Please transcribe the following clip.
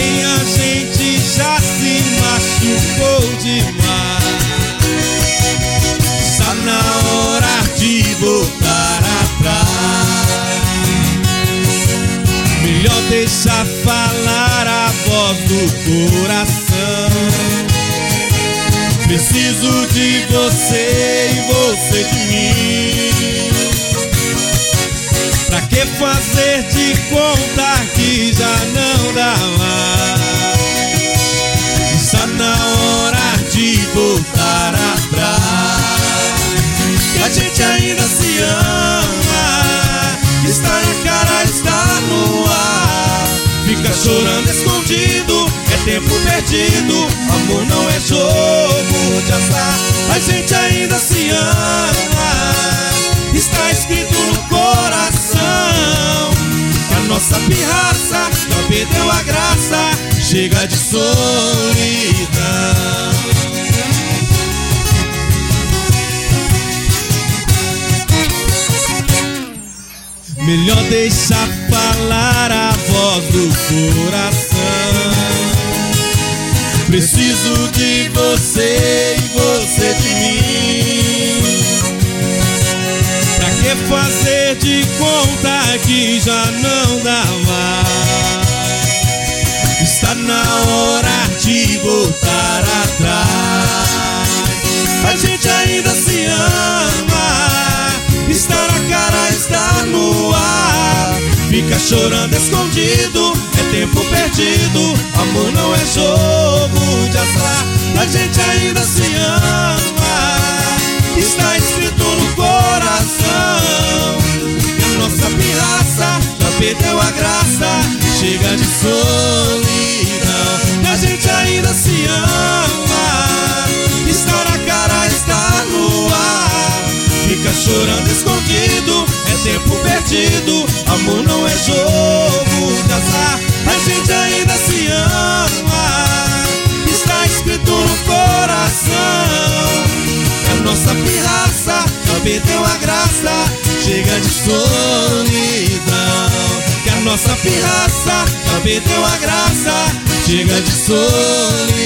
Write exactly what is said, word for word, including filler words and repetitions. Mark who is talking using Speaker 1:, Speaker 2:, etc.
Speaker 1: Porém a gente já se machucou demais. Está na hora de voltar atrás. Melhor deixar falar a voz do coração. Preciso de você e você de mim. Pra que fazer de conta que já não dá mais? Está na hora de voltar atrás. Que a gente ainda se ama. Está na cara, está no ar. Fica chorando escondido, é tempo perdido. Amor não é jogo de azar. A gente ainda se ama. Está escrito no coração que a nossa pirraça já perdeu a graça. Chega de solidão. Melhor deixar falar a voz do coração. Preciso de você e você de mim. Pra que fazer de conta que já não dá mais? Está na hora de voltar atrás. A gente ainda se ama. Está na cara, está no ar. Fica chorando escondido, é tempo perdido. Amor não é jogo de azar. A gente ainda se ama. Está escrito no coração que a nossa pirraça já perdeu a graça. Chega de solidão. A gente ainda se ama. Está na cara, está no ar. Fica chorando escondido, é tempo perdido. Amor não é jogo de azar. A gente ainda se ama. Está escrito no coração que a nossa pirraça já perdeu a graça. Chega de solidão. Que a nossa pirraça já perdeu a graça. Chega de solidão.